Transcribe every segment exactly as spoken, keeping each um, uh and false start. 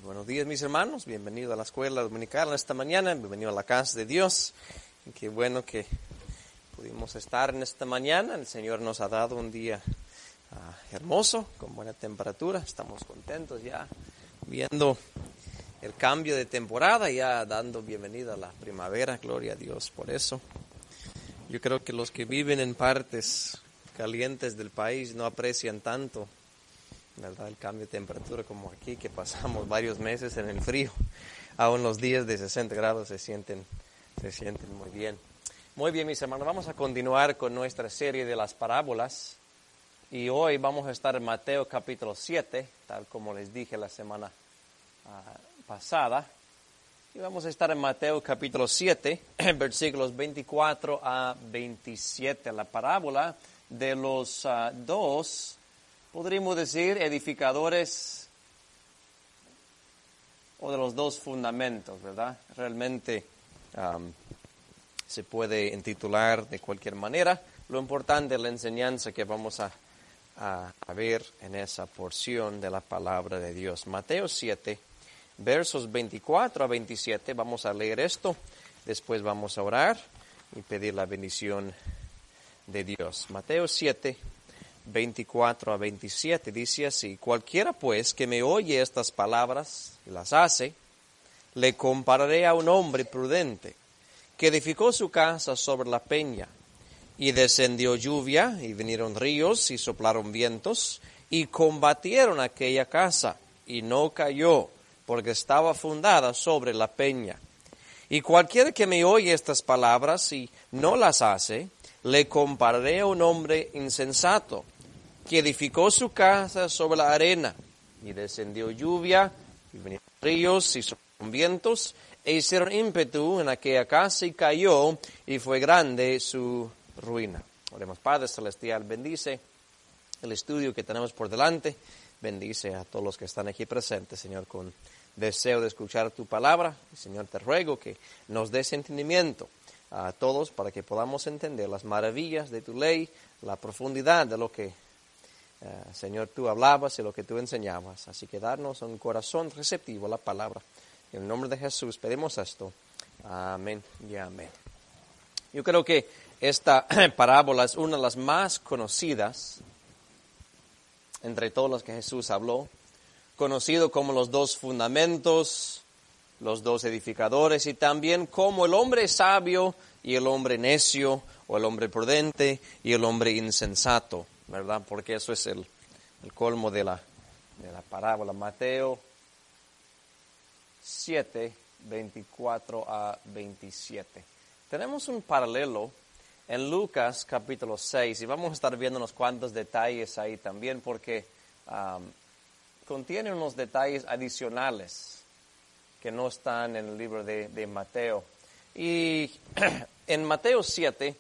Buenos días, mis hermanos. Bienvenido a la escuela dominical esta mañana. Bienvenido a la casa de Dios. Y qué bueno que pudimos estar en esta mañana. El Señor nos ha dado un día uh, hermoso, con buena temperatura. Estamos contentos ya viendo el cambio de temporada, ya dando bienvenida a la primavera. Gloria a Dios por eso. Yo creo que los que viven en partes calientes del país no aprecian tanto, ¿verdad?, el cambio de temperatura como aquí, que pasamos varios meses en el frío. Aún los días de sesenta grados se sienten, se sienten muy bien. Muy bien, mis hermanos, vamos a continuar con nuestra serie de las parábolas. Y hoy vamos a estar en Mateo capítulo siete, tal como les dije la semana uh, pasada. Y vamos a estar en Mateo capítulo siete, versículos veinticuatro a veintisiete, la parábola de los uh, dos, podríamos decir, edificadores, o de los dos fundamentos, ¿verdad? Realmente um, se puede intitular de cualquier manera. Lo importante es la enseñanza que vamos a, a, a ver en esa porción de la palabra de Dios. Mateo siete, versos veinticuatro a veintisiete, vamos a leer esto, después vamos a orar y pedir la bendición de Dios. Mateo siete, veinticuatro a veintisiete, dice así: cualquiera pues que me oye estas palabras y las hace, le compararé a un hombre prudente que edificó su casa sobre la peña, y descendió lluvia, y vinieron ríos, y soplaron vientos, y combatieron aquella casa, y no cayó, porque estaba fundada sobre la peña. Y cualquiera que me oye estas palabras y no las hace, le compararé a un hombre insensato que edificó su casa sobre la arena, y descendió lluvia, y vinieron ríos, y soplaron vientos, e hicieron ímpetu en aquella casa, y cayó, y fue grande su ruina. Oremos. Padre Celestial, bendice el estudio que tenemos por delante, bendice a todos los que están aquí presentes, Señor, con deseo de escuchar tu palabra. Señor, te ruego que nos des entendimiento a todos para que podamos entender las maravillas de tu ley, la profundidad de lo que, uh, Señor, tú hablabas y lo que tú enseñabas. Así que darnos un corazón receptivo a la palabra. En el nombre de Jesús pedimos esto. Amén y amén. Yo creo que esta parábola es una de las más conocidas entre todas las que Jesús habló, conocido como los dos fundamentos, los dos edificadores, y también como el hombre sabio y el hombre necio, o el hombre prudente y el hombre insensato, ¿verdad? Porque eso es el, el colmo de la, de la parábola. Mateo siete, veinticuatro a veintisiete. Tenemos un paralelo en Lucas capítulo seis, y vamos a estar viendo unos cuantos detalles ahí también, porque um, contiene unos detalles adicionales que no están en el libro de, de Mateo. Y en Mateo siete,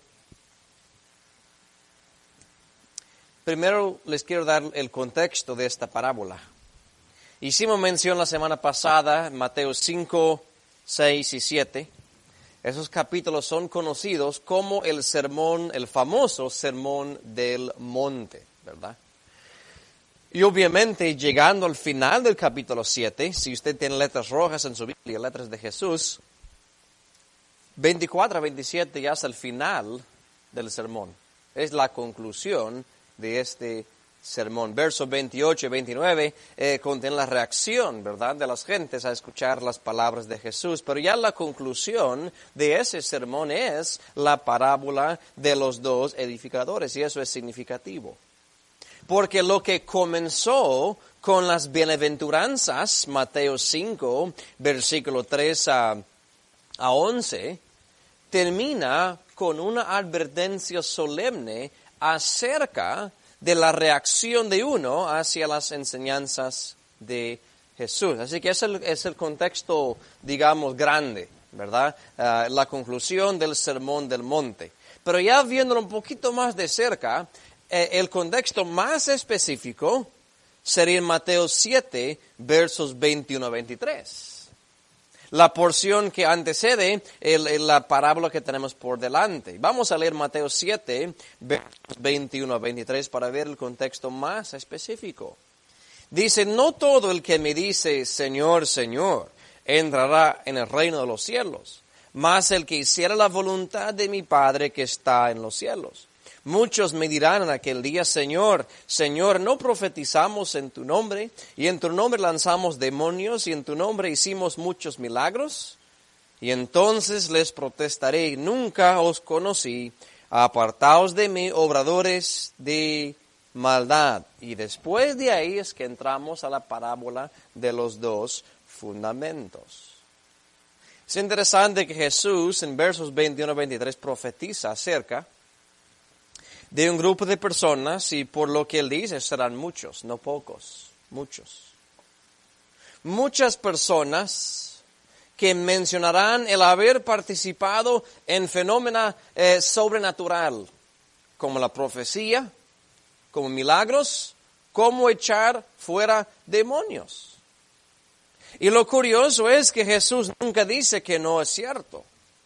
primero les quiero dar el contexto de esta parábola. Hicimos mención la semana pasada, Mateo cinco, seis y siete. Esos capítulos son conocidos como el sermón, el famoso sermón del monte, ¿verdad? Y obviamente, llegando al final del capítulo siete, si usted tiene letras rojas en su Biblia, letras de Jesús, veinticuatro a veintisiete ya es el final del sermón. Es la conclusión de este sermón. Versos veintiocho y veintinueve eh, contienen la reacción, ¿verdad?, de las gentes a escuchar las palabras de Jesús. Pero ya la conclusión de ese sermón es la parábola de los dos edificadores, y eso es significativo. Porque lo que comenzó con las bienaventuranzas, Mateo cinco, versículo tres a once, termina con una advertencia solemne acerca de la reacción de uno hacia las enseñanzas de Jesús. Así que es el, es el contexto, digamos, grande, ¿verdad? Uh, la conclusión del Sermón del Monte. Pero ya viéndolo un poquito más de cerca, el contexto más específico sería en Mateo siete, versos veintiuno a veintitrés. La porción que antecede el, la parábola que tenemos por delante. Vamos a leer Mateo siete, versos veintiuno a veintitrés para ver el contexto más específico. Dice, no todo el que me dice, Señor, Señor, entrará en el reino de los cielos, mas el que hiciera la voluntad de mi Padre que está en los cielos. Muchos me dirán en aquel día, Señor, Señor, ¿no profetizamos en tu nombre? Y en tu nombre lanzamos demonios, y en tu nombre hicimos muchos milagros. Y entonces les protestaré, nunca os conocí, apartaos de mí, obradores de maldad. Y después de ahí es que entramos a la parábola de los dos fundamentos. Es interesante que Jesús en versos veintiuno a veintitrés profetiza acerca de un grupo de personas y por lo que él dice serán muchos, no pocos, muchos. Muchas personas que mencionarán el haber participado en fenómeno eh, sobrenatural, como la profecía, como milagros, como echar fuera demonios. Y lo curioso es que Jesús nunca dice que no es cierto.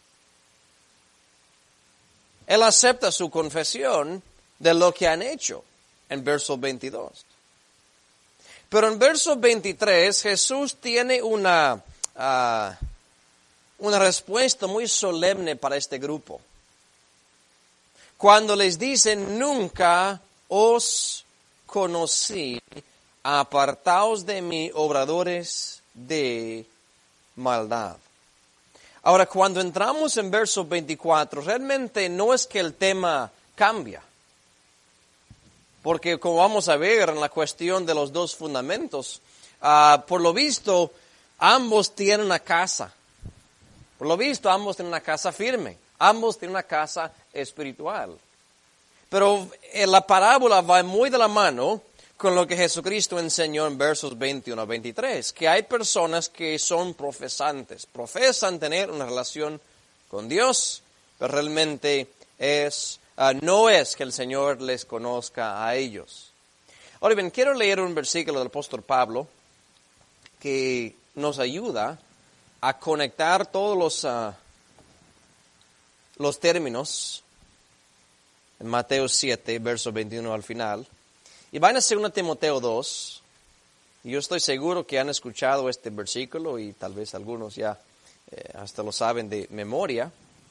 Él acepta su confesión de lo que han hecho en verso veintidós. Pero en verso veintitrés Jesús tiene una, uh, una respuesta muy solemne para este grupo. Cuando les dice, nunca os conocí, apartaos de mí, obradores de maldad. Ahora, cuando entramos en verso veinticuatro, realmente no es que el tema cambia. Porque como vamos a ver en la cuestión de los dos fundamentos, uh, por lo visto, ambos tienen una casa. Por lo visto, ambos tienen una casa firme. Ambos tienen una casa espiritual. Pero eh, la parábola va muy de la mano con lo que Jesucristo enseñó en versos veintiuno a veintitrés, que hay personas que son profesantes, profesan tener una relación con Dios, pero realmente es, uh, no es que el Señor les conozca a ellos. Ahora bien, quiero leer un versículo del apóstol Pablo que nos ayuda a conectar todos los, uh, los términos en Mateo siete, verso veintiuno al final. Y van a segunda Timoteo dos, y yo estoy seguro que han escuchado este versículo y tal vez algunos ya eh, hasta lo saben de memoria.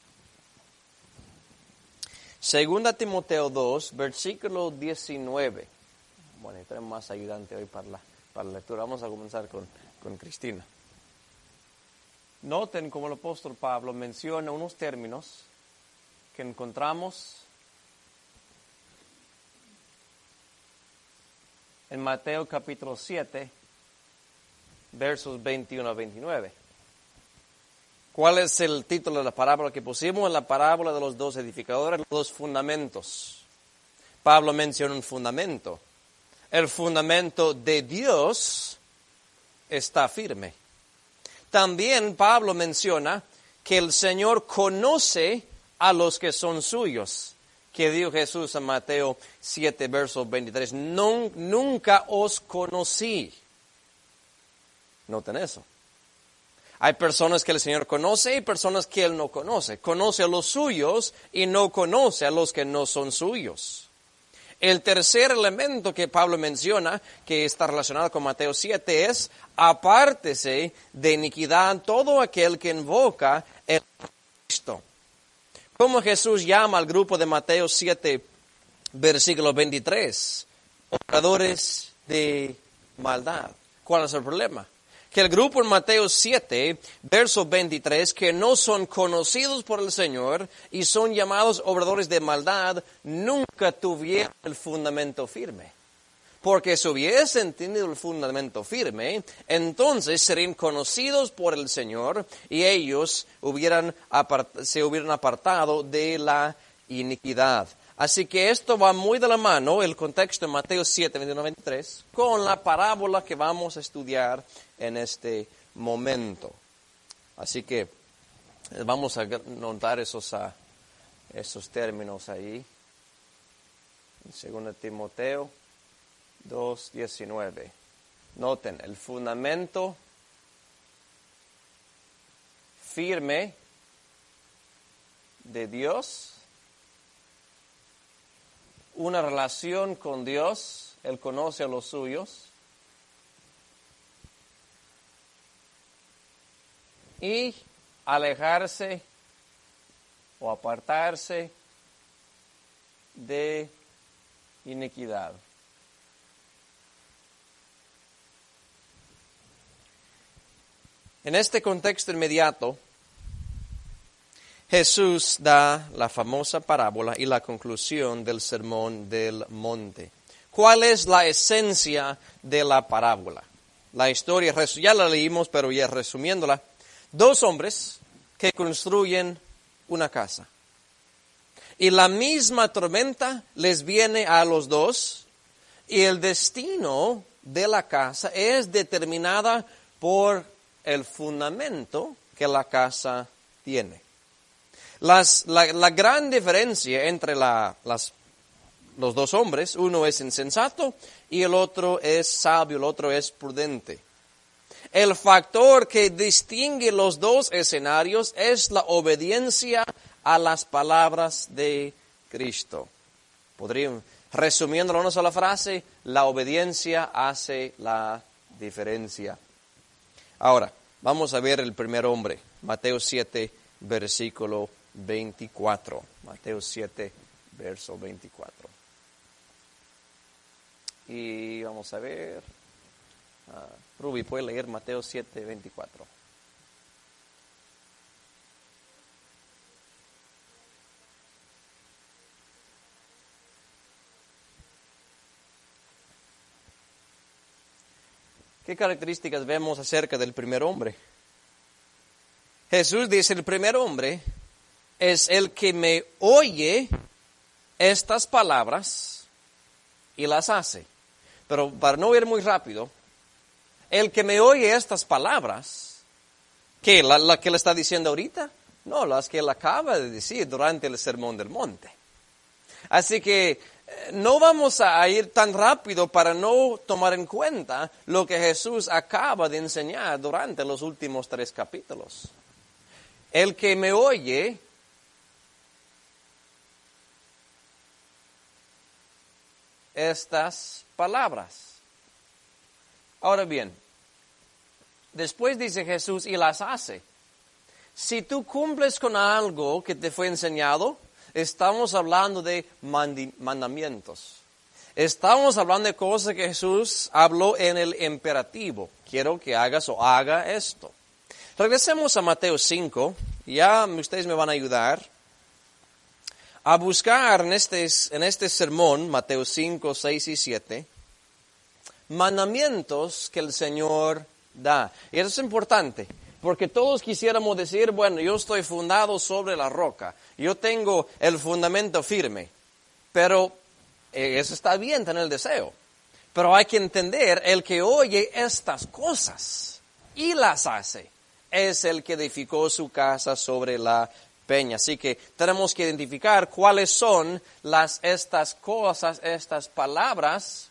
segunda Timoteo dos, versículo diecinueve. Bueno, y tenemos más ayudante hoy para la, para la lectura. Vamos a comenzar con, con Cristina. Noten cómo el apóstol Pablo menciona unos términos que encontramos en Mateo capítulo siete, versos veintiuno a veintinueve. ¿Cuál es el título de la parábola que pusimos? En la parábola de los dos edificadores, los dos fundamentos. Pablo menciona un fundamento. El fundamento de Dios está firme. También Pablo menciona que el Señor conoce a los que son suyos. Que dijo Jesús en Mateo siete, verso veintitrés, nunca os conocí. Noten eso. Hay personas que el Señor conoce y personas que Él no conoce. Conoce a los suyos y no conoce a los que no son suyos. El tercer elemento que Pablo menciona, que está relacionado con Mateo siete, es apártese de iniquidad todo aquel que invoca el Cristo. ¿Cómo Jesús llama al grupo de Mateo siete, versículo veintitrés? Obradores de maldad. ¿Cuál es el problema? Que el grupo en Mateo siete, verso veintitrés, que no son conocidos por el Señor y son llamados obradores de maldad, nunca tuvieron el fundamento firme. Porque si hubiesen tenido el fundamento firme, entonces serían conocidos por el Señor y ellos hubieran apart- se hubieran apartado de la iniquidad. Así que esto va muy de la mano, el contexto de Mateo siete, veintiuno a veintitrés, con la parábola que vamos a estudiar en este momento. Así que vamos a notar esos, uh, esos términos ahí. Segunda Timoteo dos, diecinueve. Noten, el fundamento firme de Dios, una relación con Dios, Él conoce a los suyos, y alejarse o apartarse de iniquidad. En este contexto inmediato, Jesús da la famosa parábola y la conclusión del Sermón del Monte. ¿Cuál es la esencia de la parábola? La historia, ya la leímos, pero ya resumiéndola, dos hombres que construyen una casa. Y la misma tormenta les viene a los dos, y el destino de la casa es determinada por el fundamento que la casa tiene. Las, la, la gran diferencia entre la, las, los dos hombres, uno es insensato y el otro es sabio, el otro es prudente. El factor que distingue los dos escenarios es la obediencia a las palabras de Cristo. Podríamos, resumiéndolo en una sola frase, la obediencia hace la diferencia. Ahora, vamos a ver el primer hombre, Mateo siete, versículo veinticuatro. Mateo siete, verso veinticuatro. Y vamos a ver, uh, Ruby, ¿puede leer Mateo siete, veinticuatro? ¿Qué características vemos acerca del primer hombre? Jesús dice, el primer hombre es el que me oye estas palabras y las hace. Pero para no ir muy rápido, el que me oye estas palabras, ¿qué? ¿La, la que le está diciendo ahorita? No, las que él acaba de decir durante el Sermón del Monte. Así que no vamos a ir tan rápido para no tomar en cuenta lo que Jesús acaba de enseñar durante los últimos tres capítulos. El que me oye estas palabras. Ahora bien, después dice Jesús y las hace. Si tú cumples con algo que te fue enseñado, estamos hablando de mandi- mandamientos. Estamos hablando de cosas que Jesús habló en el imperativo. Quiero que hagas o haga esto. Regresemos a Mateo cinco. Ya ustedes me van a ayudar a buscar en este, en este sermón, Mateo cinco, seis y siete, mandamientos que el Señor da. Y eso es importante. Porque todos quisiéramos decir, bueno, yo estoy fundado sobre la roca, yo tengo el fundamento firme, pero eh, eso está bien tener el deseo. Pero hay que entender, el que oye estas cosas y las hace, es el que edificó su casa sobre la peña. Así que tenemos que identificar cuáles son las, estas cosas, estas palabras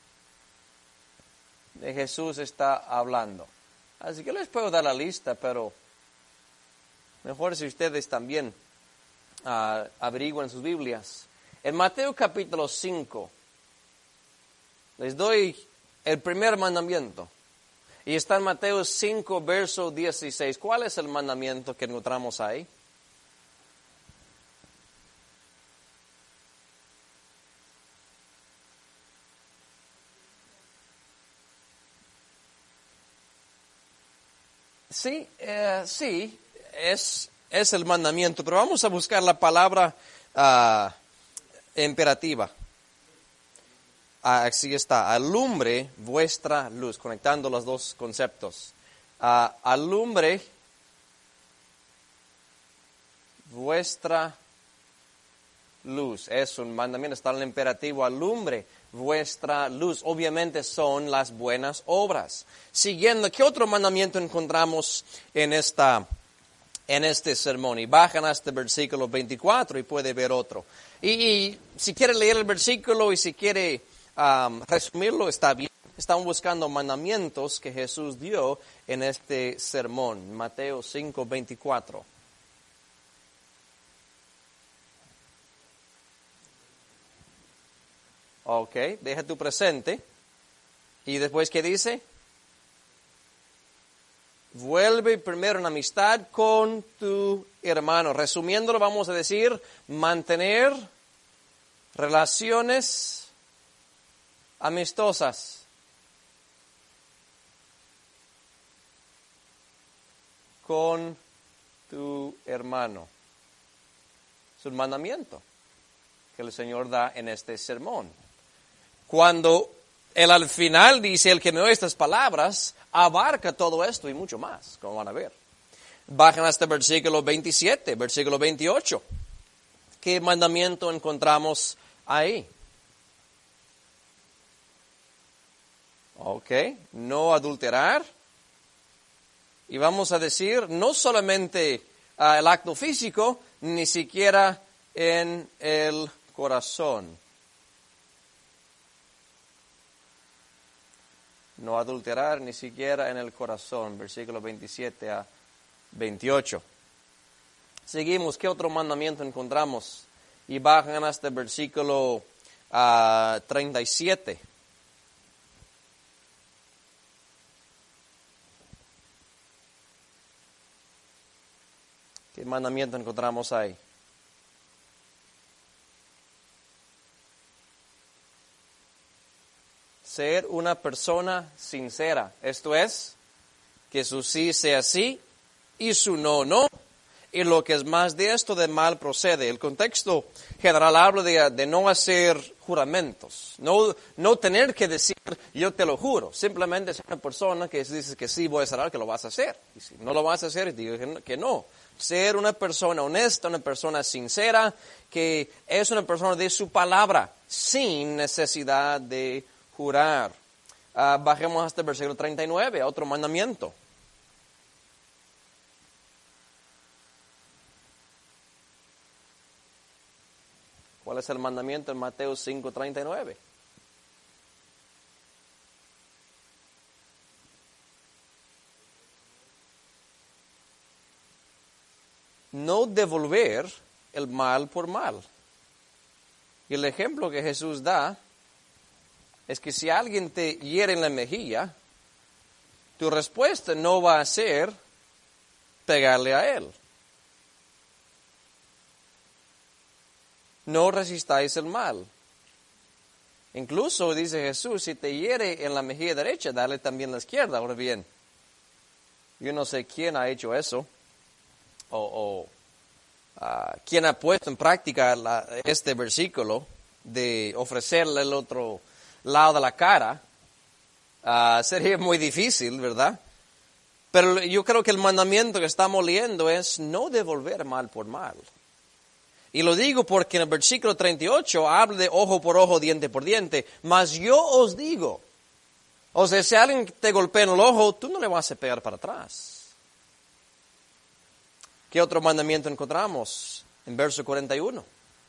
de Jesús está hablando. Así que les puedo dar la lista, pero mejor si ustedes también uh, averiguan sus Biblias. En Mateo capítulo cinco, les doy el primer mandamiento. Y está en Mateo cinco, verso dieciséis. ¿Cuál es el mandamiento que encontramos ahí? Sí, eh, sí, es, es el mandamiento, pero vamos a buscar la palabra uh, imperativa. Ah, así está, alumbre vuestra luz, conectando los dos conceptos. Uh, alumbre vuestra luz, es un mandamiento, está en el imperativo, alumbre vuestra luz. Obviamente son las buenas obras. Siguiendo, ¿qué otro mandamiento encontramos en esta, en este sermón? Y bajan hasta el versículo veinticuatro y puede ver otro. Y, y si quiere leer el versículo y si quiere um, resumirlo, está bien. Estamos buscando mandamientos que Jesús dio en este sermón. Mateo cinco, veinticuatro. Ok, deja tu presente. ¿Y después qué dice? Vuelve primero en amistad con tu hermano. Resumiéndolo, vamos a decir, mantener relaciones amistosas. Con tu hermano. Es un mandamiento que el Señor da en este sermón. Cuando Él al final dice, el que me oye estas palabras, abarca todo esto y mucho más, como van a ver. Bajan hasta el versículo veintisiete, versículo veintiocho. ¿Qué mandamiento encontramos ahí? Ok, no adulterar. Y vamos a decir, no solamente uh, el acto físico, ni siquiera en el corazón. No adulterar ni siquiera en el corazón. Versículo veintisiete a veintiocho. Seguimos, ¿qué otro mandamiento encontramos? Y bajan hasta el versículo uh, treinta y siete. ¿Qué mandamiento encontramos ahí? Ser una persona sincera. Esto es, que su sí sea sí y su no, no. Y lo que es más de esto, de mal procede. El contexto general habla de, de no hacer juramentos. No, no tener que decir, yo te lo juro. Simplemente ser una persona que dice que sí voy a hacer algo, que lo vas a hacer. Y si no lo vas a hacer, digo que no. Que no. Ser una persona honesta, una persona sincera, que es una persona de su palabra, sin necesidad de jurar. Uh, bajemos hasta el versículo treinta y nueve, otro mandamiento. ¿Cuál es el mandamiento en Mateo cinco treinta y nueve? No devolver el mal por mal. Y el ejemplo que Jesús da es que si alguien te hiere en la mejilla, tu respuesta no va a ser pegarle a él. No resistáis el mal. Incluso dice Jesús, si te hiere en la mejilla derecha, dale también la izquierda. Ahora bien, yo no sé quién ha hecho eso, o, o uh, quién ha puesto en práctica la, este versículo de ofrecerle el otro lado de la cara. Uh, sería muy difícil, ¿verdad? Pero yo creo que el mandamiento que estamos leyendo es no devolver mal por mal. Y lo digo porque en el versículo treinta y ocho habla de ojo por ojo, diente por diente. Mas yo os digo, o sea, si alguien te golpea en el ojo, tú no le vas a pegar para atrás. ¿Qué otro mandamiento encontramos? En verso cuarenta y uno.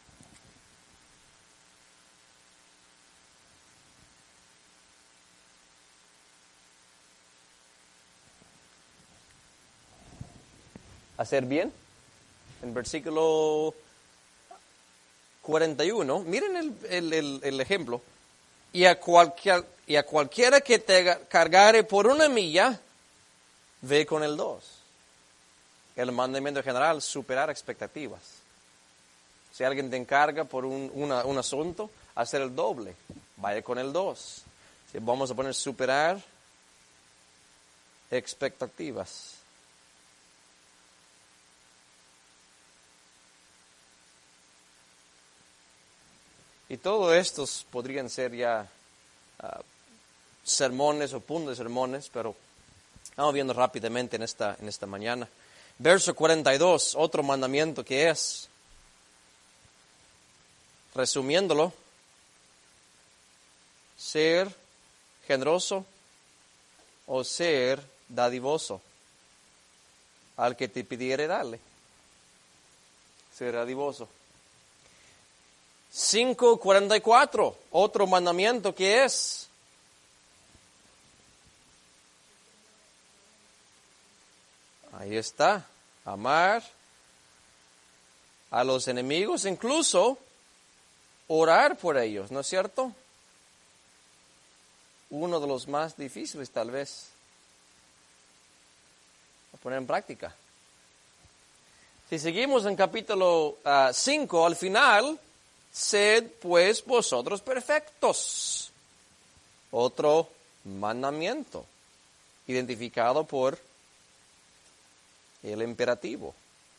Hacer bien. En versículo cuarenta y uno, miren el, el, el, el ejemplo. Y a, cualquier, y a cualquiera que te cargare por una milla, ve con el dos. El mandamiento general, superar expectativas. Si alguien te encarga por un, una, un asunto, hacer el doble, vaya con el dos. Si vamos a poner superar expectativas. Y todos estos podrían ser ya uh, sermones o puntos de sermones, pero vamos viendo rápidamente en esta, en esta mañana. Verso cuarenta y dos, otro mandamiento que es, resumiéndolo, ser generoso o ser dadivoso. Al que te pidiere, dale. Ser dadivoso. cinco cuarenta y cuatro, otro mandamiento que es, ahí está, amar a los enemigos, incluso orar por ellos, ¿no es cierto? Uno de los más difíciles tal vez. poner en práctica. Si seguimos en capítulo cinco, al final, sed pues vosotros perfectos. Otro mandamiento, identificado por el imperativo.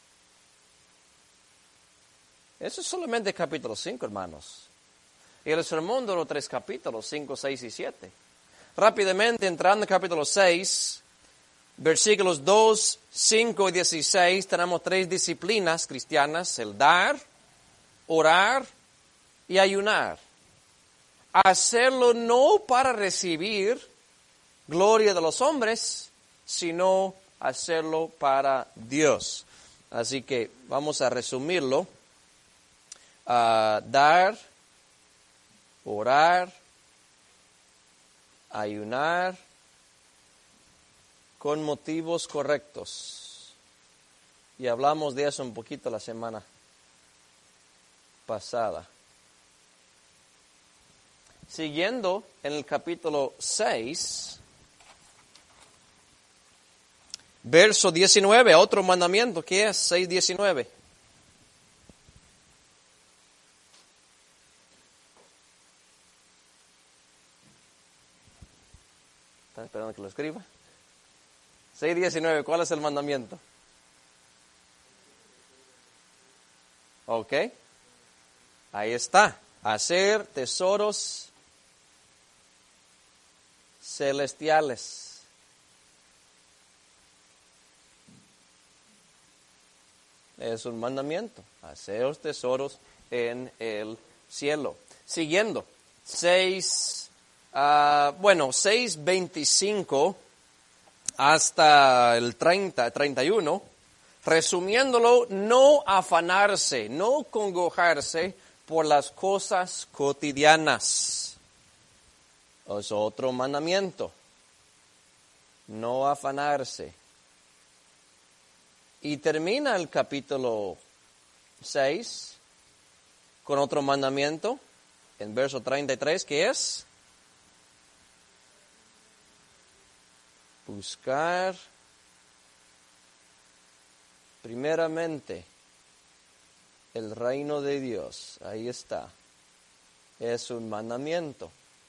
Eso es solamente capítulo cinco, hermanos. Y el sermón duró tres capítulos, cinco, seis y siete. Rápidamente, entrando en capítulo seis, versículos dos, cinco y dieciséis, tenemos tres disciplinas cristianas: el dar, orar y ayunar. Hacerlo no para recibir gloria de los hombres, sino hacerlo para Dios. Así que vamos a resumirlo. Uh, dar, orar, ayunar con motivos correctos. Y hablamos de eso un poquito la semana pasada. Siguiendo en el capítulo seis, verso diecinueve, otro mandamiento, ¿qué es? seis diecinueve. ¿Están esperando que lo escriba? seis diecinueve, ¿cuál es el mandamiento? Ok, ahí está. Hacer tesoros celestiales. Es un mandamiento. Hacer tesoros en el cielo. Siguiendo. seis, uh, bueno, seis veinticinco hasta el treinta, treinta y uno. Resumiéndolo, no afanarse, no congojarse por las cosas cotidianas. Es otro mandamiento. No afanarse. Y termina el capítulo seis con otro mandamiento, en verso treinta y tres, que es buscar primeramente el reino de Dios. Ahí está. Es un mandamiento.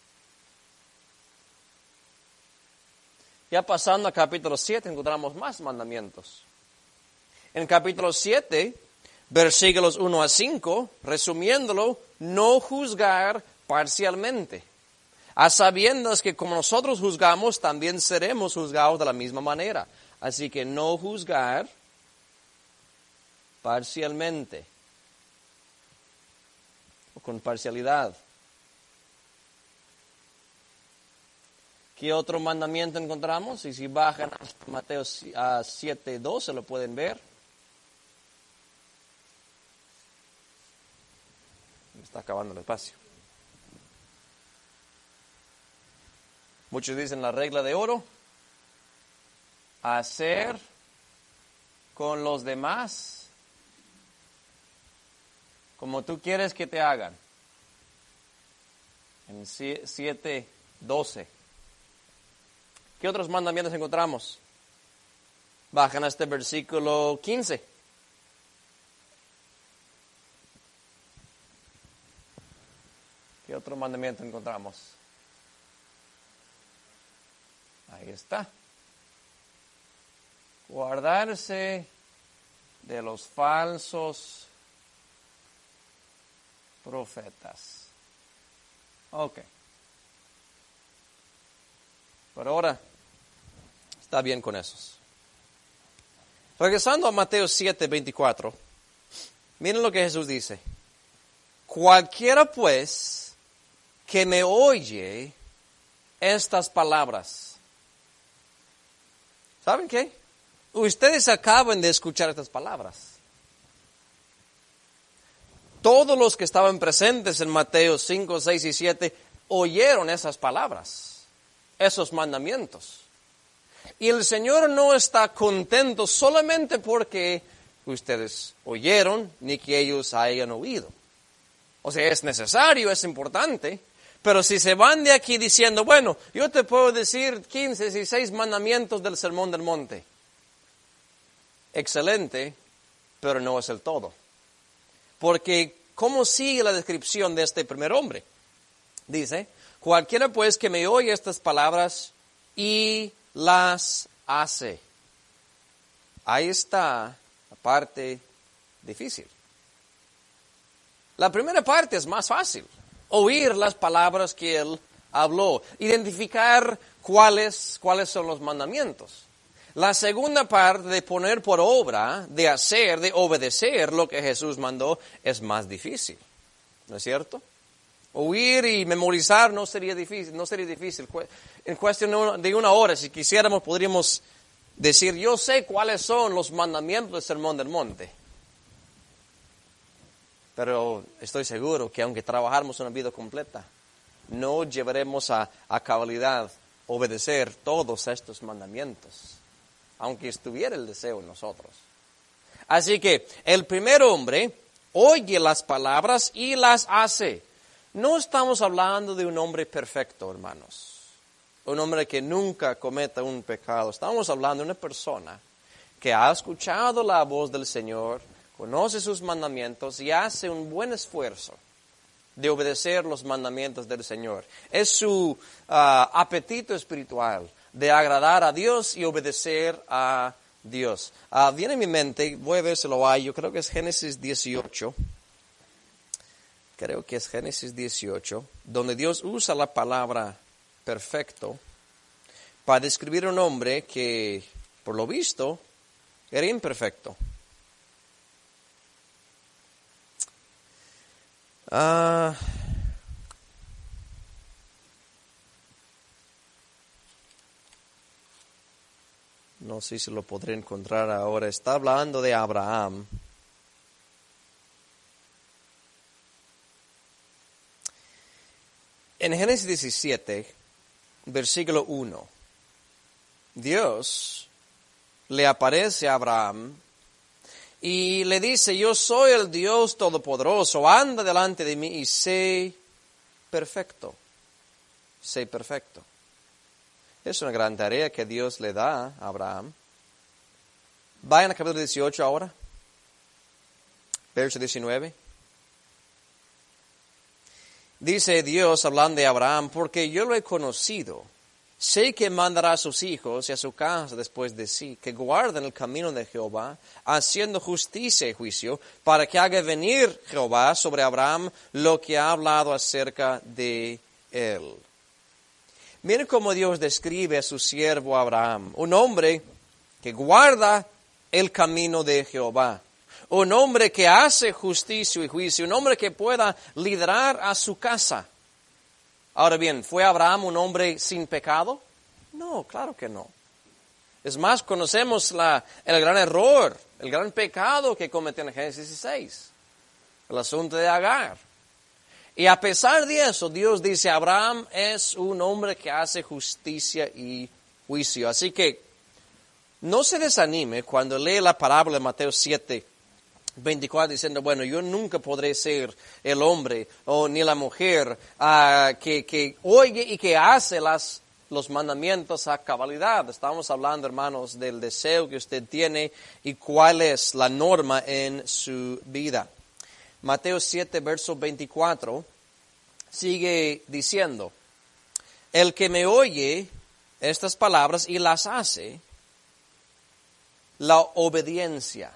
Ya pasando a capítulo siete encontramos más mandamientos. En capítulo siete, versículos uno a cinco, resumiéndolo, no juzgar parcialmente. A sabiendas que como nosotros juzgamos, también seremos juzgados de la misma manera. Así que no juzgar parcialmente o con parcialidad. ¿Qué otro mandamiento encontramos? Y si bajan a Mateo siete doce lo pueden ver. Me está acabando el espacio. Muchos dicen la regla de oro. Hacer con los demás como tú quieres que te hagan. En siete doce. ¿Qué otros mandamientos encontramos? Bajan a este versículo quince. ¿Qué otro mandamiento encontramos? Ahí está. Guardarse de los falsos profetas. Ok. Por ahora, está bien con esos. Regresando a Mateo siete veinticuatro, miren lo que Jesús dice. Cualquiera pues que me oye estas palabras. ¿Saben qué? Ustedes acaban de escuchar estas palabras. Todos los que estaban presentes en Mateo cinco, seis y siete oyeron esas palabras, esos mandamientos. Y el Señor no está contento solamente porque ustedes oyeron ni que ellos hayan oído. O sea, es necesario, es importante. Pero si se van de aquí diciendo, bueno, yo te puedo decir quince, dieciséis mandamientos del Sermón del Monte. excelente, pero no es el todo. Porque, ¿cómo sigue la descripción de este primer hombre? Dice, cualquiera pues que me oye estas palabras y las hace. Ahí está la parte difícil. La primera parte es más fácil. Oír las palabras que él habló. Identificar cuáles, cuáles son los mandamientos. La segunda parte de poner por obra, de hacer, de obedecer lo que Jesús mandó, es más difícil. ¿No es cierto? Oír y memorizar no sería difícil, no sería difícil. En cuestión de una hora, si quisiéramos, podríamos decir, yo sé cuáles son los mandamientos del Sermón del Monte. Pero estoy seguro que aunque trabajáramos una vida completa, no llevaremos a, a cabalidad obedecer todos estos mandamientos, aunque estuviera el deseo en nosotros. Así que el primer hombre oye las palabras y las hace. No estamos hablando de un hombre perfecto, hermanos. Un hombre que nunca cometa un pecado. Estamos hablando de una persona que ha escuchado la voz del Señor, conoce sus mandamientos y hace un buen esfuerzo de obedecer los mandamientos del Señor. Es su uh, apetito espiritual de agradar a Dios y obedecer a Dios. Uh, viene a mi mente, voy a ver si lo hay, yo creo que es Génesis dieciocho. Creo que es Génesis dieciocho, donde Dios usa la palabra perfecto para describir un hombre que, por lo visto, era imperfecto. Ah, no sé si lo podré encontrar ahora. Está hablando de Abraham. En Génesis diecisiete, versículo uno, Dios le aparece a Abraham y le dice, yo soy el Dios Todopoderoso, anda delante de mí y sé perfecto, sé perfecto. Es una gran tarea que Dios le da a Abraham. Vayan al capítulo dieciocho ahora, verso diecinueve. Dice Dios hablando de Abraham, porque yo lo he conocido, sé que mandará a sus hijos y a su casa después de sí, que guarden el camino de Jehová, haciendo justicia y juicio, para que haga venir Jehová sobre Abraham lo que ha hablado acerca de él. Miren cómo Dios describe a su siervo Abraham, un hombre que guarda el camino de Jehová. Un hombre que hace justicia y juicio, un hombre que pueda liderar a su casa. Ahora bien, ¿fue Abraham un hombre sin pecado? No, claro que no. Es más, conocemos la, el gran error, el gran pecado que cometió en Génesis dieciséis, el asunto de Agar. Y a pesar de eso, Dios dice, Abraham es un hombre que hace justicia y juicio. Así que no se desanime cuando lee la parábola de Mateo siete, veinticuatro, diciendo, bueno, yo nunca podré ser el hombre o ni la mujer uh, que, que oye y que hace las, los mandamientos a cabalidad. Estamos hablando, hermanos, del deseo que usted tiene y cuál es la norma en su vida. Mateo siete, verso veinticuatro, sigue diciendo, el que me oye estas palabras y las hace, la obediencia.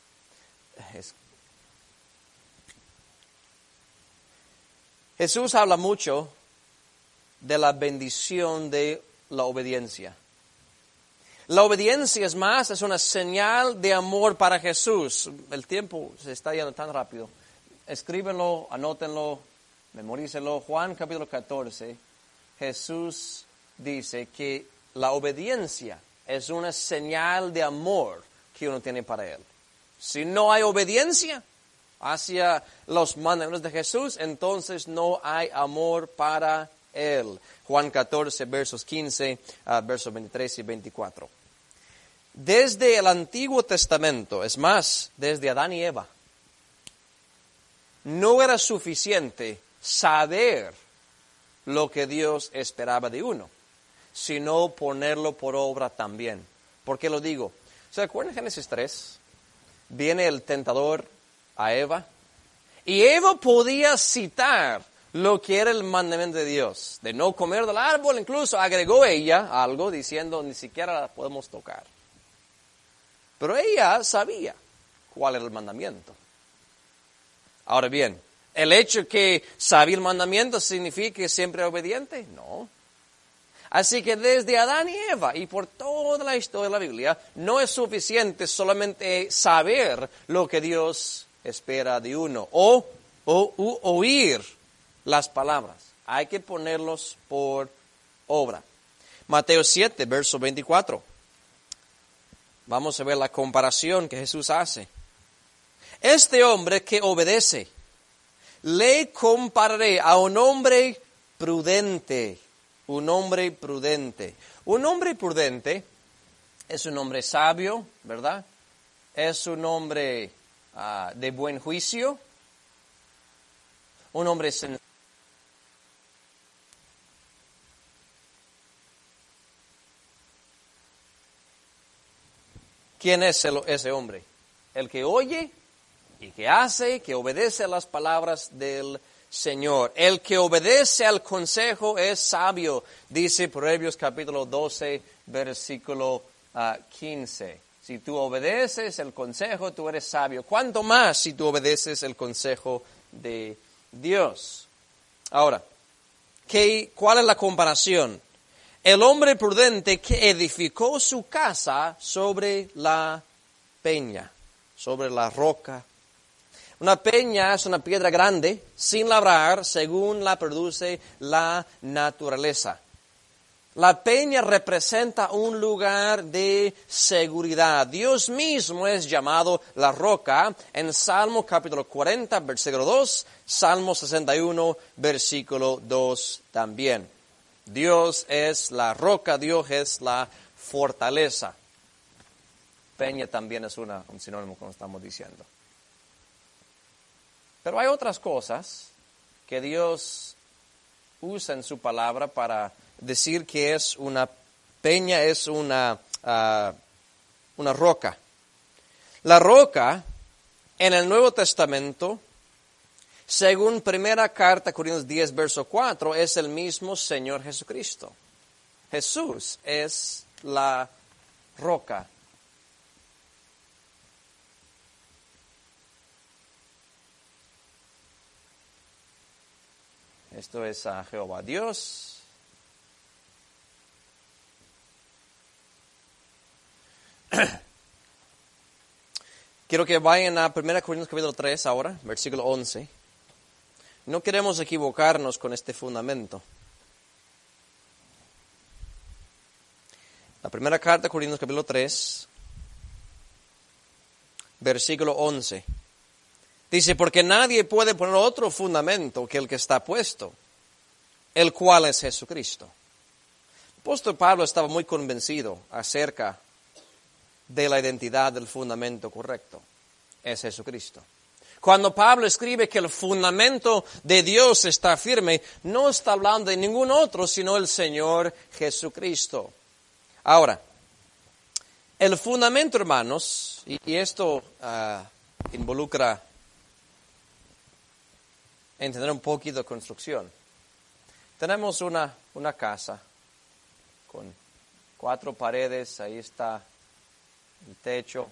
Jesús habla mucho de la bendición de la obediencia. La obediencia es más, es una señal de amor para Jesús. El tiempo se está yendo tan rápido. Escríbenlo, anótenlo, memorícenlo. Juan capítulo catorce, Jesús dice que la obediencia es una señal de amor que uno tiene para Él. Si no hay obediencia hacia los mandamientos de Jesús, entonces no hay amor para Él. Juan catorce, versos quince, uh, versos veintitrés y veinticuatro. Desde el Antiguo Testamento, es más, desde Adán y Eva, no era suficiente saber lo que Dios esperaba de uno, sino ponerlo por obra también. ¿Por qué lo digo? ¿Se acuerdan en Génesis tres? Viene el tentador a Eva. Y Eva podía citar lo que era el mandamiento de Dios, de no comer del árbol. Incluso agregó ella algo diciendo, ni siquiera la podemos tocar. Pero ella sabía cuál era el mandamiento. Ahora bien, ¿el hecho que sabía el mandamiento significa que siempre era obediente? No. Así que desde Adán y Eva y por toda la historia de la Biblia, no es suficiente solamente saber lo que Dios espera de uno o, o u, oír las palabras. Hay que ponerlos por obra. Mateo siete, verso veinticuatro. Vamos a ver la comparación que Jesús hace. Este hombre que obedece, le compararé a un hombre prudente. Un hombre prudente. Un hombre prudente es un hombre sabio, ¿verdad? Es un hombre uh, de buen juicio. Un hombre sencillo. ¿Quién es el, ese hombre? El que oye y que hace, que obedece a las palabras del Señor. El que obedece al consejo es sabio, dice Proverbios capítulo doce, versículo uh, quince. Si tú obedeces el consejo, tú eres sabio. ¿Cuánto más si tú obedeces el consejo de Dios? Ahora, ¿qué, ¿cuál es la comparación? El hombre prudente que edificó su casa sobre la peña, sobre la roca. Una peña es una piedra grande, sin labrar, según la produce la naturaleza. La peña representa un lugar de seguridad. Dios mismo es llamado la roca en Salmo capítulo cuarenta, versículo dos, Salmo sesenta y uno, versículo dos también. Dios es la roca, Dios es la fortaleza. Peña también es una, un sinónimo, como estamos diciendo. Pero hay otras cosas que Dios usa en su palabra para decir que es una peña, es una, uh, una roca. La roca en el Nuevo Testamento, según primera carta Corintios diez, verso cuatro, es el mismo Señor Jesucristo. Jesús es la roca. Esto es a Jehová Dios. Quiero que vayan a primera Corintios capítulo tres ahora, versículo once. No queremos equivocarnos con este fundamento. La primera carta de Corintios capítulo tres, versículo once. Dice, porque nadie puede poner otro fundamento que el que está puesto, el cual es Jesucristo. El apóstol Pablo estaba muy convencido acerca de la identidad del fundamento correcto. Es Jesucristo. Cuando Pablo escribe que el fundamento de Dios está firme, no está hablando de ningún otro, sino el Señor Jesucristo. Ahora, el fundamento, hermanos, y, y esto uh, involucra entender un poquito de construcción. Tenemos una, una casa con cuatro paredes, ahí está el techo,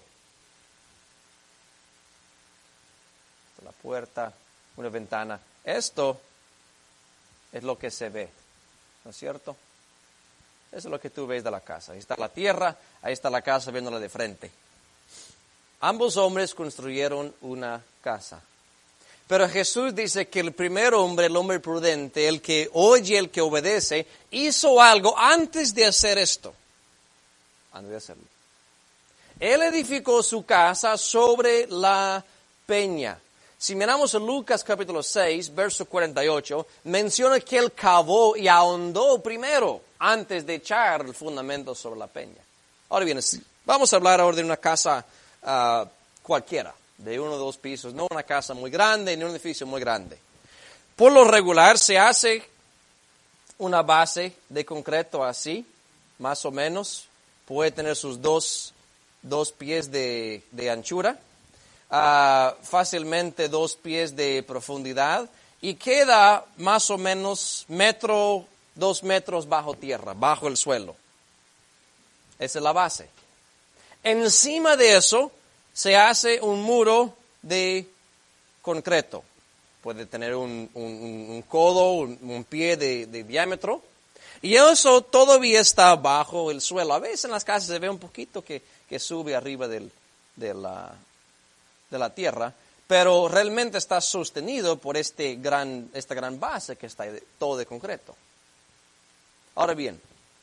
la puerta, una ventana. Esto es lo que se ve, ¿no es cierto? Eso es lo que tú ves de la casa. Ahí está la tierra, ahí está la casa viéndola de frente. Ambos hombres construyeron una casa. Pero Jesús dice que el primer hombre, el hombre prudente, el que oye, el que obedece, hizo algo antes de hacer esto. Antes de hacerlo. Él edificó su casa sobre la peña. Si miramos en Lucas capítulo seis, verso cuarenta y ocho, menciona que él cavó y ahondó primero antes de echar el fundamento sobre la peña. Ahora bien, vamos a hablar ahora de una casa uh, cualquiera, de uno o dos pisos, no una casa muy grande, ni un edificio muy grande. Por lo regular se hace una base de concreto así, más o menos, puede tener sus dos dos pies de, de anchura, uh, fácilmente dos pies de profundidad, y queda más o menos metro, dos metros bajo tierra, bajo el suelo. Esa es la base. Encima de eso se hace un muro de concreto. Puede tener un, un, un codo, un, un pie de, de diámetro. Y eso todavía está bajo el suelo. A veces en las casas se ve un poquito que, que sube arriba del, de, la, de la tierra. Pero realmente está sostenido por este gran, esta gran base que está de, todo de concreto. Ahora bien,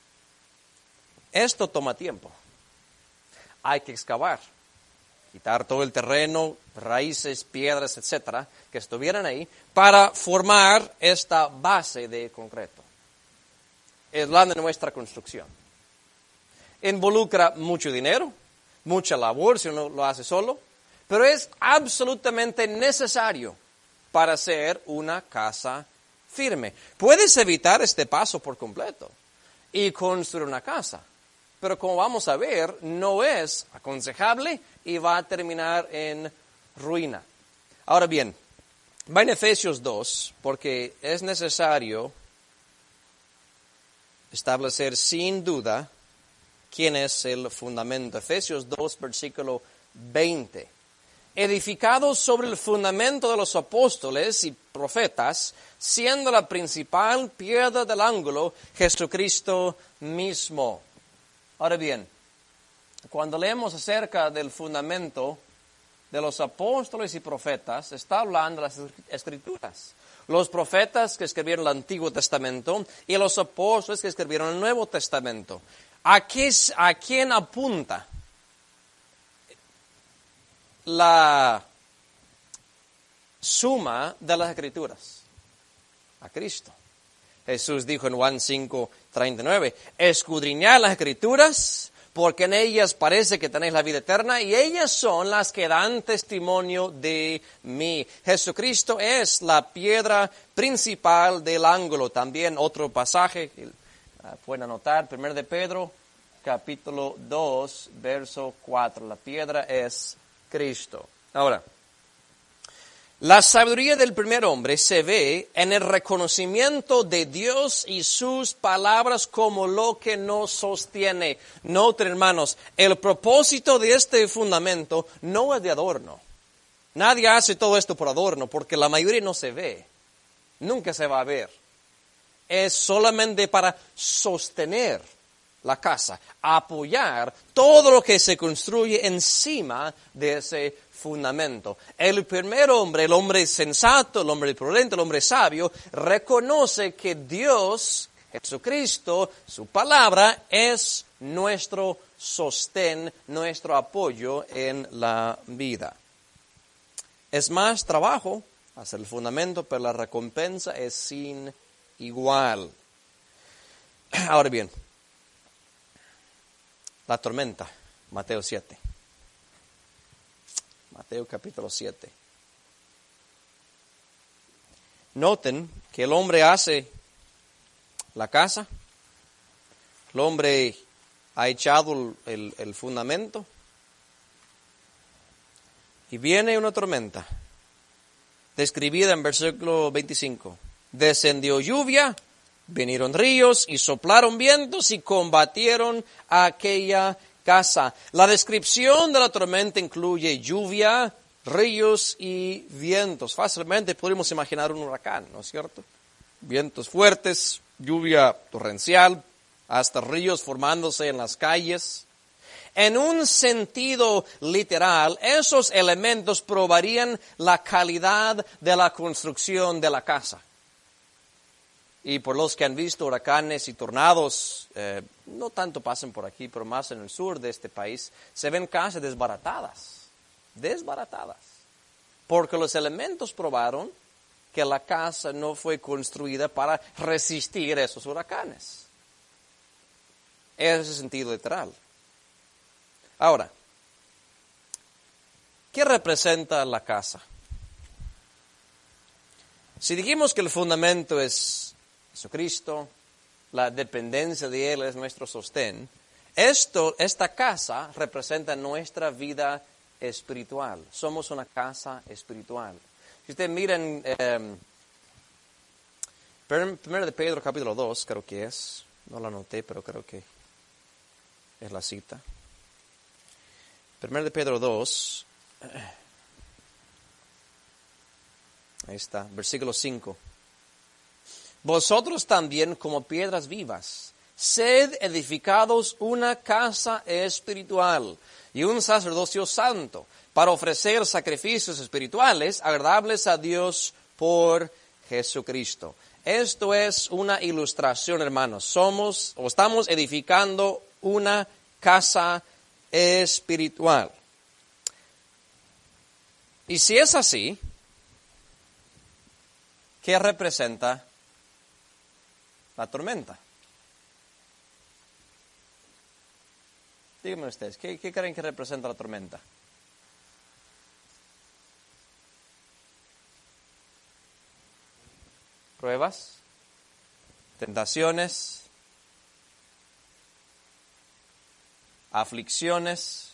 esto toma tiempo. Hay que excavar, quitar todo el terreno, raíces, piedras, etcétera, que estuvieran ahí, para formar esta base de concreto. Es la de nuestra construcción. Involucra mucho dinero, mucha labor si uno lo hace solo, pero es absolutamente necesario para hacer una casa firme. Puedes evitar este paso por completo y construir una casa, pero como vamos a ver, no es aconsejable y va a terminar en ruina. Ahora bien, va en Efesios dos, porque es necesario establecer sin duda quién es el fundamento. Efesios dos, versículo veinte. Edificados sobre el fundamento de los apóstoles y profetas, siendo la principal piedra del ángulo Jesucristo mismo. Ahora bien, cuando leemos acerca del fundamento de los apóstoles y profetas, está hablando de las Escrituras. Los profetas que escribieron el Antiguo Testamento y los apóstoles que escribieron el Nuevo Testamento. ¿A, qué, a quién apunta la suma de las Escrituras? A Cristo. Jesús dijo en Juan cinco, treinta y nueve, escudriñad las Escrituras, porque en ellas parece que tenéis la vida eterna, y ellas son las que dan testimonio de mí. Jesucristo es la piedra principal del ángulo. También otro pasaje, que uh, pueden anotar, primero de Pedro, capítulo dos, verso cuatro. La piedra es Cristo. Ahora, la sabiduría del primer hombre se ve en el reconocimiento de Dios y sus palabras como lo que nos sostiene. Noten, hermanos, el propósito de este fundamento no es de adorno. Nadie hace todo esto por adorno, porque la mayoría no se ve. Nunca se va a ver. Es solamente para sostener la casa, apoyar todo lo que se construye encima de ese fundamento. El primer hombre, el hombre sensato, el hombre prudente, el hombre sabio, reconoce que Dios, Jesucristo, su palabra, es nuestro sostén, nuestro apoyo en la vida. Es más trabajo hacer el fundamento, pero la recompensa es sin igual. Ahora bien, la tormenta, Mateo siete. Mateo capítulo siete. Noten que el hombre hace la casa, el hombre ha echado el, el, el fundamento y viene una tormenta, describida en versículo veinticinco. Descendió lluvia, vinieron ríos y soplaron vientos y combatieron a aquella casa. La descripción de la tormenta incluye lluvia, ríos y vientos. Fácilmente podemos imaginar un huracán, ¿no es cierto? Vientos fuertes, lluvia torrencial, hasta ríos formándose en las calles. En un sentido literal, esos elementos probarían la calidad de la construcción de la casa. Y por los que han visto huracanes y tornados, eh, no tanto pasan por aquí, pero más en el sur de este país, se ven casas desbaratadas, desbaratadas. Porque los elementos probaron que la casa no fue construida para resistir esos huracanes. Es ese sentido literal. Ahora, ¿qué representa la casa? Si dijimos que el fundamento es Jesucristo, la dependencia de Él es nuestro sostén, Esto, esta casa representa nuestra vida espiritual. Somos una casa espiritual. Si ustedes miran, eh, primero de Pedro capítulo dos, creo que es, no lo anoté, pero creo que es la cita. Primero de Pedro dos, ahí está, versículo cinco. Vosotros también como piedras vivas, sed edificados una casa espiritual y un sacerdocio santo para ofrecer sacrificios espirituales agradables a Dios por Jesucristo. Esto es una ilustración, hermanos. Somos o estamos edificando una casa espiritual. Y si es así, ¿qué representa la tormenta? Díganme ustedes, ¿qué, qué creen que representa la tormenta? Pruebas, tentaciones, aflicciones.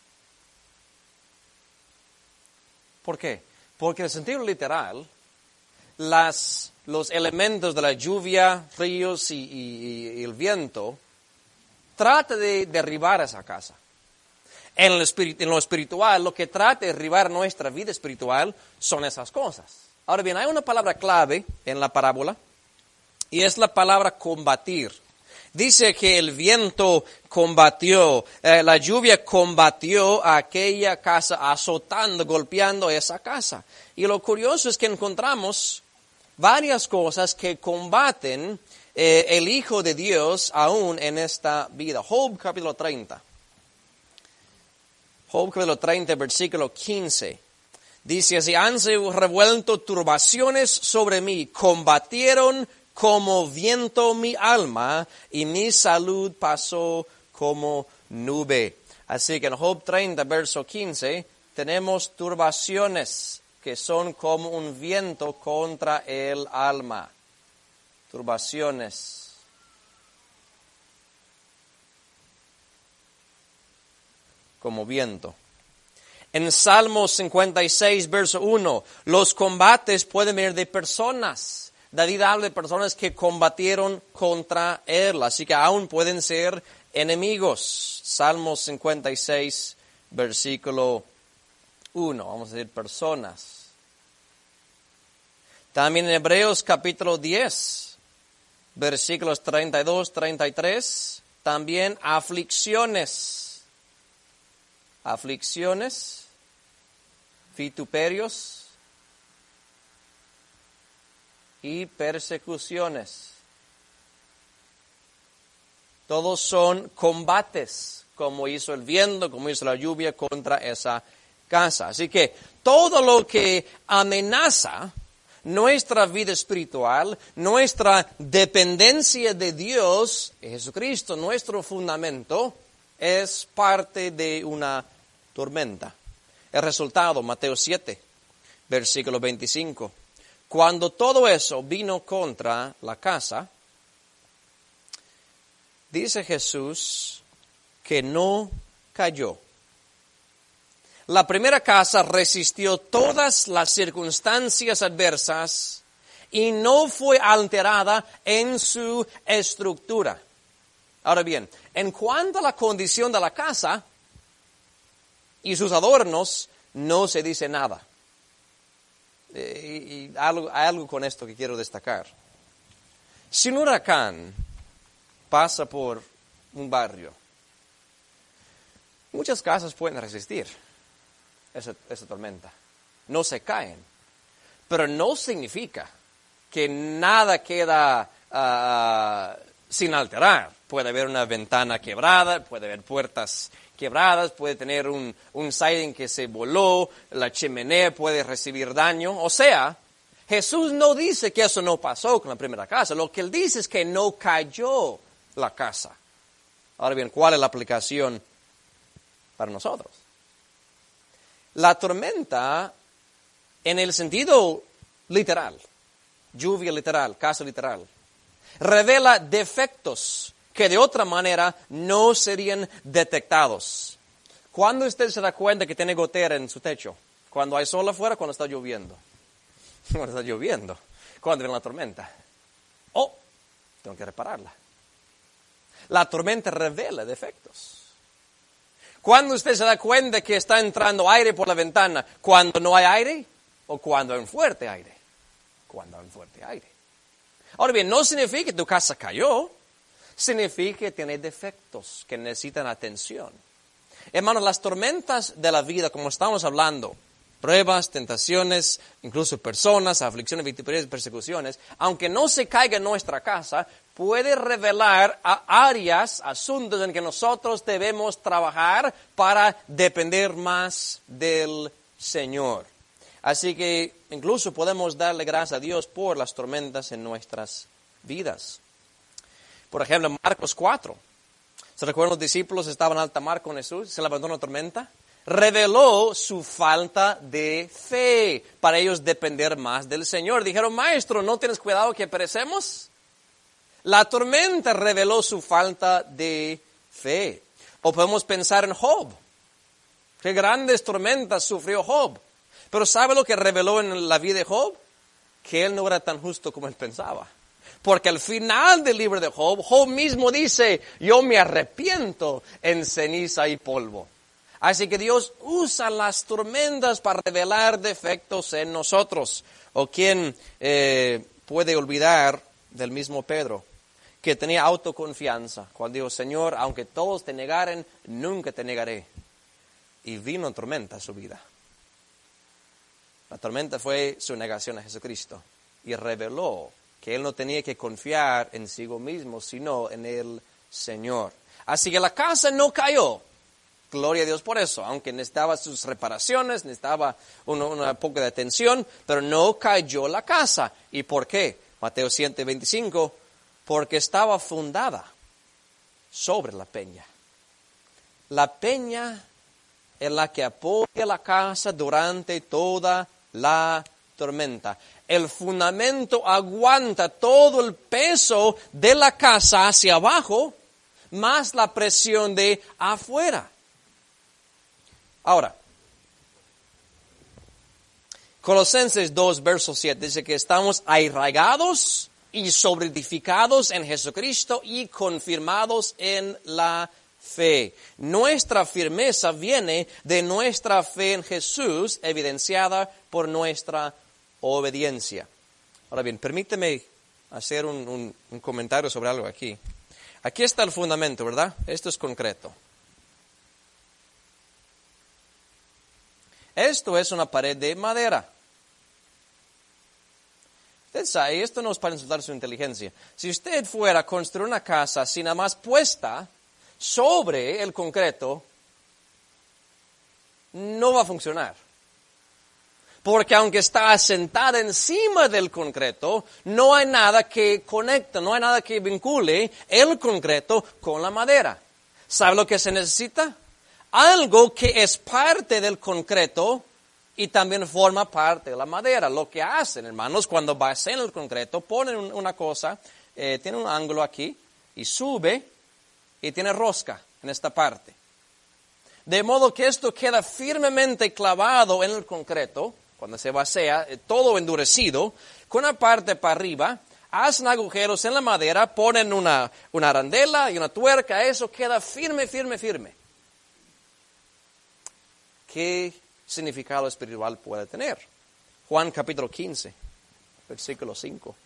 ¿Por qué? Porque en el sentido literal, las, los elementos de la lluvia, ríos y, y, y el viento trata de derribar esa casa. En, el espiritu, en lo espiritual, lo que trata de derribar nuestra vida espiritual son esas cosas. Ahora bien, hay una palabra clave en la parábola y es la palabra combatir. Dice que el viento combatió, eh, la lluvia combatió a aquella casa, azotando, golpeando esa casa. Y lo curioso es que encontramos varias cosas que combaten eh, el Hijo de Dios aún en esta vida. Job capítulo treinta. Job capítulo treinta, versículo quince. Dice así: han se revuelto turbaciones sobre mí, combatieron como viento mi alma, y mi salud pasó como nube. Así que en Job treinta, verso quince, tenemos turbaciones que son como un viento contra el alma. Turbaciones. Como viento. En Salmos cincuenta y seis, verso uno, los combates pueden venir de personas. David habla de personas que combatieron contra él, así que aún pueden ser enemigos. Salmos cincuenta y seis, versículo uno, vamos a decir personas. También en Hebreos capítulo diez, versículos treinta y dos, treinta y tres, también aflicciones. Aflicciones. Vituperios y persecuciones. Todos son combates, como hizo el viento, como hizo la lluvia contra esa casa. Así que todo lo que amenaza nuestra vida espiritual, nuestra dependencia de Dios, de Jesucristo, nuestro fundamento, es parte de una tormenta. El resultado, Mateo siete, versículo veinticinco. Cuando todo eso vino contra la casa, dice Jesús que no cayó. La primera casa resistió todas las circunstancias adversas y no fue alterada en su estructura. Ahora bien, en cuanto a la condición de la casa y sus adornos, no se dice nada. Y, y algo, hay algo con esto que quiero destacar. Si un huracán pasa por un barrio, muchas casas pueden resistir esa, esa tormenta. No se caen. Pero no significa que nada queda uh, sin alterar. Puede haber una ventana quebrada, puede haber puertas quebradas, puede tener un, un siding que se voló, la chimenea puede recibir daño. O sea, Jesús no dice que eso no pasó con la primera casa. Lo que él dice es que no cayó la casa. Ahora bien, ¿cuál es la aplicación para nosotros? La tormenta, en el sentido literal, lluvia literal, casa literal, revela defectos que de otra manera no serían detectados. ¿Cuándo usted se da cuenta que tiene gotera en su techo? ¿Cuando hay sol afuera, cuando está lloviendo? Cuando está lloviendo, cuando viene la tormenta. Oh, tengo que repararla. La tormenta revela defectos. ¿Cuándo usted se da cuenta que está entrando aire por la ventana? ¿Cuando no hay aire o cuando hay un fuerte aire? Cuando hay un fuerte aire. Ahora bien, no significa que tu casa cayó, significa que tiene defectos que necesitan atención. Hermanos, las tormentas de la vida, como estamos hablando, pruebas, tentaciones, incluso personas, aflicciones, vituperios, persecuciones, aunque no se caiga en nuestra casa, puede revelar a áreas, asuntos en que nosotros debemos trabajar para depender más del Señor. Así que incluso podemos darle gracias a Dios por las tormentas en nuestras vidas. Por ejemplo, Marcos cuatro. ¿Se recuerdan los discípulos estaban en alta mar con Jesús? Se levantó una tormenta. Reveló su falta de fe para ellos depender más del Señor. Dijeron, maestro, ¿no tienes cuidado que perecemos? La tormenta reveló su falta de fe. O podemos pensar en Job. Qué grandes tormentas sufrió Job. Pero ¿sabe lo que reveló en la vida de Job? Que él no era tan justo como él pensaba. Porque al final del libro de Job, Job mismo dice, yo me arrepiento en ceniza y polvo. Así que Dios usa las tormentas para revelar defectos en nosotros. O quién eh, puede olvidar del mismo Pedro, que tenía autoconfianza. Cuando dijo, Señor, aunque todos te negaren, nunca te negaré. Y vino tormenta a su vida. La tormenta fue su negación a Jesucristo. Y reveló que él no tenía que confiar en sí mismo, sino en el Señor. Así que la casa no cayó. Gloria a Dios por eso, aunque necesitaba sus reparaciones, necesitaba una, una poca de atención, pero no cayó la casa. ¿Y por qué? Mateo siete veinticinco, porque estaba fundada sobre la peña. La peña es la que apoya la casa durante toda la tormenta. El fundamento aguanta todo el peso de la casa hacia abajo, más la presión de afuera. Ahora, Colosenses dos, verso siete, dice que estamos arraigados y sobreedificados en Jesucristo y confirmados en la fe. Nuestra firmeza viene de nuestra fe en Jesús, evidenciada por nuestra obediencia. Ahora bien, permíteme hacer un, un, un comentario sobre algo aquí. Aquí está el fundamento, ¿verdad? Esto es concreto. Esto es una pared de madera. Usted sabe, esto no es para insultar su inteligencia. Si usted fuera a construir una casa sin nada más puesta sobre el concreto, no va a funcionar. Porque aunque está asentada encima del concreto, no hay nada que conecte, no hay nada que vincule el concreto con la madera. ¿Sabe lo que se necesita? Algo que es parte del concreto y también forma parte de la madera. Lo que hacen, hermanos, cuando vacían el concreto, ponen una cosa, eh, tiene un ángulo aquí y sube y tiene rosca en esta parte. De modo que esto queda firmemente clavado en el concreto, cuando se vacía, todo endurecido, con una parte para arriba, hacen agujeros en la madera, ponen una, una arandela y una tuerca, eso queda firme, firme, firme. ¿Qué significado espiritual puede tener? Juan capítulo quince, versículo cinco.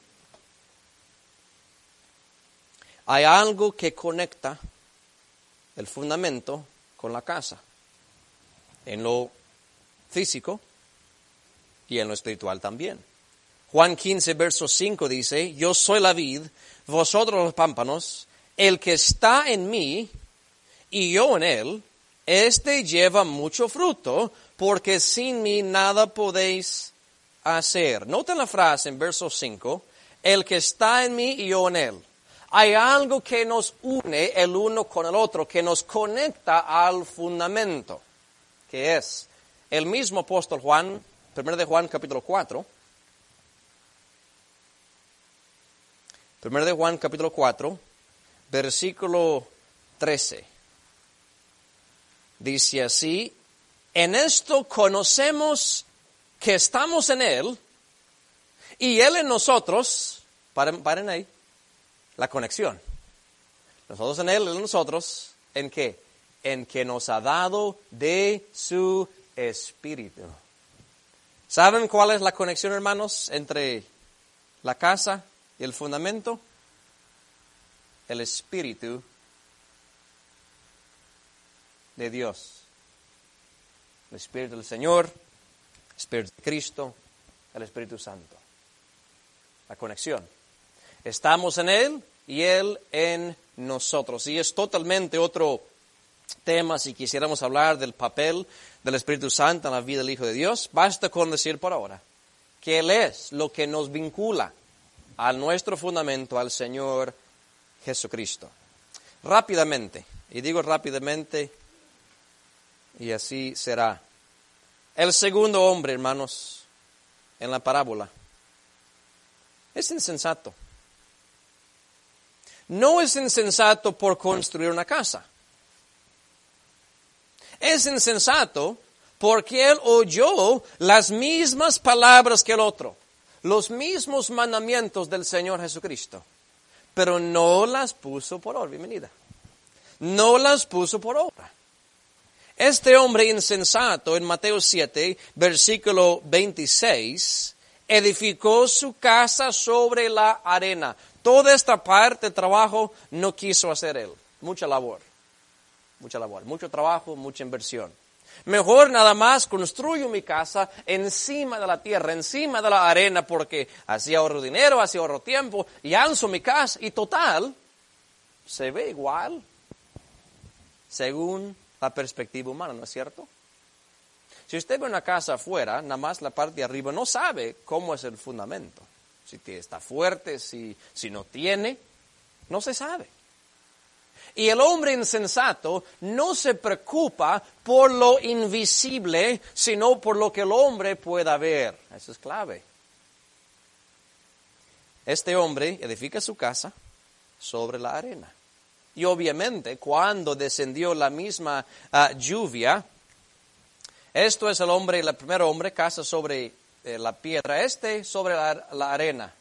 Hay algo que conecta el fundamento con la casa, en lo físico y en lo espiritual también. Juan quince, verso cinco dice, yo soy la vid, vosotros los pámpanos, el que está en mí y yo en él, este lleva mucho fruto, porque sin mí nada podéis hacer. Noten la frase en verso cinco, el que está en mí y yo en él. Hay algo que nos une el uno con el otro, que nos conecta al fundamento, que es el mismo apóstol Juan, primero de Juan capítulo cuatro, primero de Juan capítulo cuatro, versículo trece. Dice así: en esto conocemos que estamos en Él y Él en nosotros. Paren, paren ahí. La conexión. Nosotros en Él, Él en nosotros. ¿En qué? En que nos ha dado de su Espíritu. ¿Saben cuál es la conexión, hermanos, entre la casa y el fundamento? El Espíritu de Dios. El Espíritu del Señor, el Espíritu de Cristo, el Espíritu Santo. La conexión. Estamos en Él y Él en nosotros. Y es totalmente otro tema si quisiéramos hablar del papel del Espíritu Santo en la vida del Hijo de Dios. Basta con decir por ahora que Él es lo que nos vincula a nuestro fundamento, al Señor Jesucristo. Rápidamente, y digo rápidamente, y así será. El segundo hombre, hermanos, en la parábola, es insensato. No es insensato por construir una casa. Es insensato porque él oyó las mismas palabras que el otro, los mismos mandamientos del Señor Jesucristo, pero no las puso por obra. Bienvenida. No las puso por obra. Este hombre insensato en Mateo siete, versículo veintiséis, edificó su casa sobre la arena. Toda esta parte de trabajo no quiso hacer él. Mucha labor, mucha labor, mucho trabajo, mucha inversión. Mejor nada más construyo mi casa encima de la tierra, encima de la arena, porque así ahorro dinero, así ahorro tiempo, y alzo mi casa, y total, se ve igual, según la perspectiva humana, ¿no es cierto? Si usted ve una casa afuera, nada más la parte de arriba, no sabe cómo es el fundamento. Si está fuerte, si, si no tiene, no se sabe. Y el hombre insensato no se preocupa por lo invisible, sino por lo que el hombre pueda ver. Eso es clave. Este hombre edifica su casa sobre la arena. Y obviamente, cuando descendió la misma uh, lluvia, esto es el hombre, el primer hombre, casa sobre eh, la piedra, este sobre la, la arena.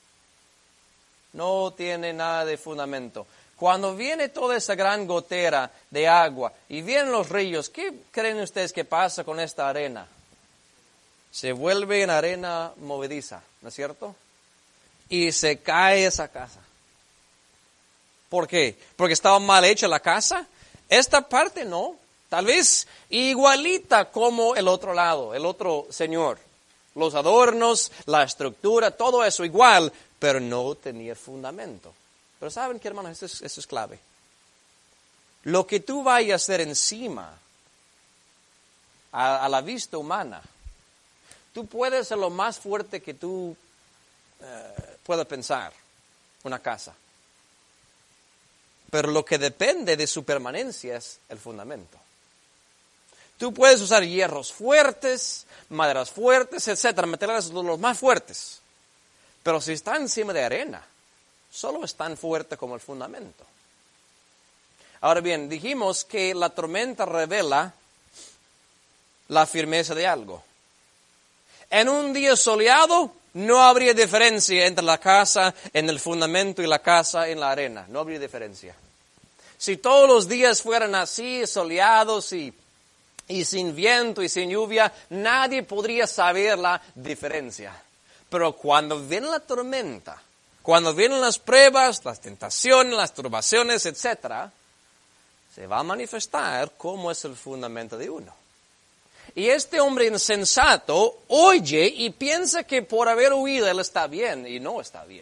No tiene nada de fundamento. Cuando viene toda esa gran gotera de agua y vienen los ríos, ¿qué creen ustedes que pasa con esta arena? Se vuelve en arena movediza, ¿no es cierto? Y se cae esa casa. ¿Por qué? ¿Porque estaba mal hecha la casa? Esta parte no. Tal vez igualita como el otro lado, el otro señor. Los adornos, la estructura, todo eso igual, pero no tenía fundamento. Pero ¿saben qué, hermanos? Eso es, eso es clave. Lo que tú vayas a hacer encima, a, a la vista humana, tú puedes ser lo más fuerte que tú eh, puedas pensar, una casa. Pero lo que depende de su permanencia es el fundamento. Tú puedes usar hierros fuertes, maderas fuertes, etcétera, meterlas los más fuertes. Pero si está encima de arena, solo es tan fuerte como el fundamento. Ahora bien, dijimos que la tormenta revela la firmeza de algo. En un día soleado, no habría diferencia entre la casa en el fundamento y la casa en la arena. No habría diferencia. Si todos los días fueran así, soleados y, y sin viento y sin lluvia, nadie podría saber la diferencia. Pero cuando viene la tormenta, cuando vienen las pruebas, las tentaciones, las turbaciones, etcétera, se va a manifestar cómo es el fundamento de uno. Y este hombre insensato oye y piensa que por haber huido él está bien, y no está bien.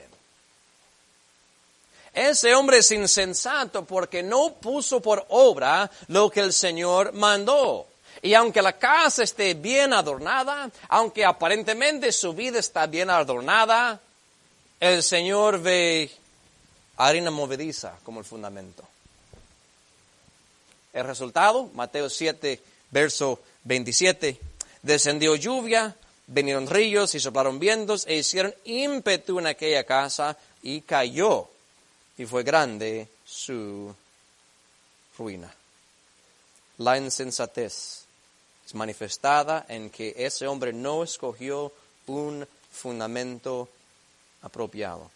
Ese hombre es insensato porque no puso por obra lo que el Señor mandó. Y aunque la casa esté bien adornada, aunque aparentemente su vida está bien adornada, el Señor ve arena movediza como el fundamento. El resultado, Mateo siete, verso veintisiete, descendió lluvia, vinieron ríos y soplaron vientos e hicieron ímpetu en aquella casa y cayó. Y fue grande su ruina. La insensatez es manifestada en que ese hombre no escogió un fundamento apropiado.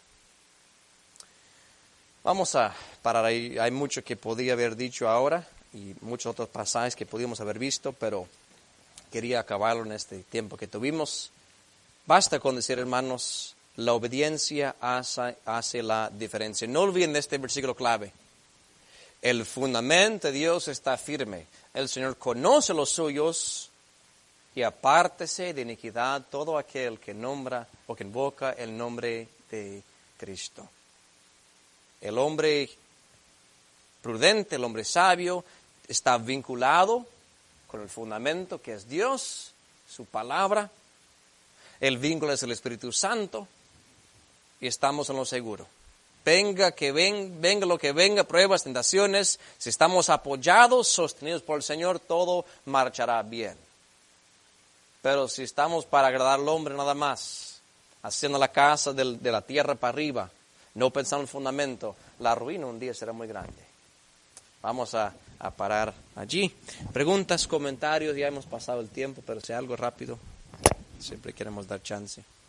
Vamos a parar ahí. Hay mucho que podía haber dicho ahora y muchos otros pasajes que pudimos haber visto, pero quería acabarlo en este tiempo que tuvimos. Basta con decir, hermanos, la obediencia hace, hace la diferencia. No olviden este versículo clave. El fundamento de Dios está firme. El Señor conoce los suyos y apártese de iniquidad todo aquel que nombra o que invoca el nombre de Cristo. El hombre prudente, el hombre sabio, está vinculado con el fundamento que es Dios, su palabra. El vínculo es el Espíritu Santo y estamos en lo seguro. Venga que ven, venga lo que venga, pruebas, tentaciones, si estamos apoyados, sostenidos por el Señor, todo marchará bien. Pero si estamos para agradar al hombre nada más, haciendo la casa del, de la tierra para arriba, no pensando en el fundamento, la ruina un día será muy grande. Vamos a, a parar allí. Preguntas, comentarios, ya hemos pasado el tiempo, pero si hay algo rápido, siempre queremos dar chance.